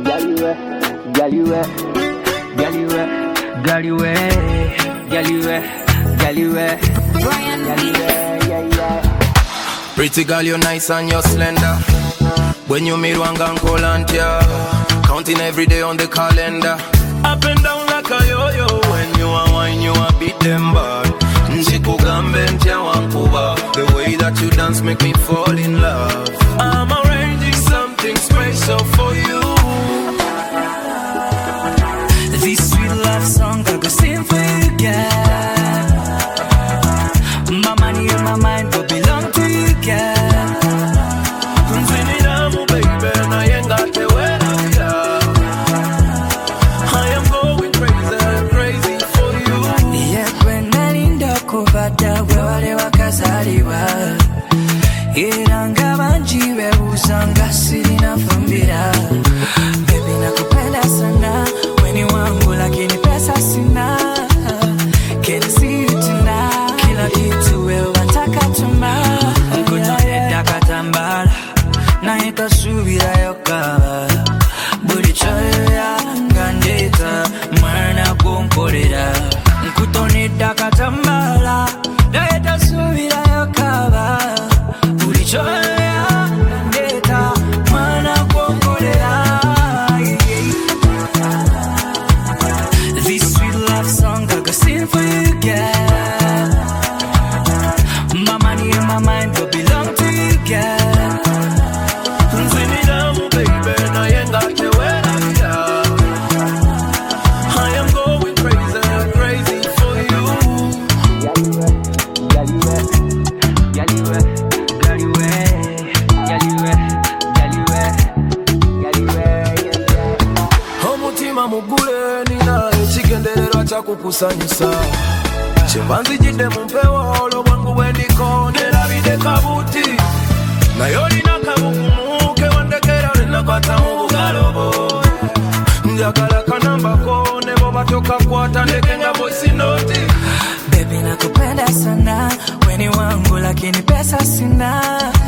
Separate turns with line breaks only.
Pretty girl, you're nice and you're slender. When you meet one gang call and counting every day on the calendar. Up and down like a yo-yo. When you are wine, you are beat them bad. The way that you dance make me fall in love. I'm arranging something special for you.
This sweet love song I go sing for you, girl. My money and my mind will belong to you, girl. Iranga banjiwe usanga sirina fumbira. Baby nakupenda sana, weni wangu lakini pesa sina. Can I see you tonight? Kila kitu wewe wataka tuma. Nkutone dakatambala, na ikasubira yoka. Buri choya ngandeta, mwana kumkorera. Nkutone dakatambala, na ikasubira yoka. This sweet love song I go sing for you, girl. My money and my mind will belong to you, girl.
Sing it down, baby, I ain't got to wait. I am going crazy for you. Mugule nina ekigendererwa kyakukusanyusa kyebanzijidde mu mpewo olw'obwangu bwe ndiko nerabidde kabuti naye olina kabukumu kewandekera nenakwata mu bugalo bwo njagala kanambako ne bwoba tokakwata ndeke nga voice note.
Baby nakupenda sana, weni wangu lakini pesa sina.